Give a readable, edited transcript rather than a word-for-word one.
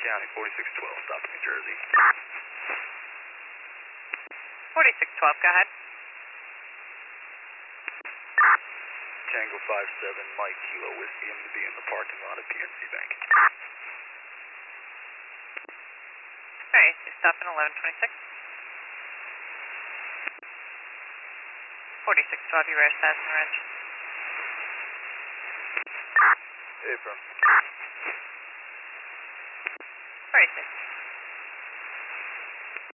County, 4612, stop in New Jersey. 4612, go ahead. Tango 57, Mike Kilo Whiskey, I'm going to be in the parking lot at PNC Bank. Alright, you stop in 1126. 4612, you ready to pass in the ranch? Hey, firm. 46.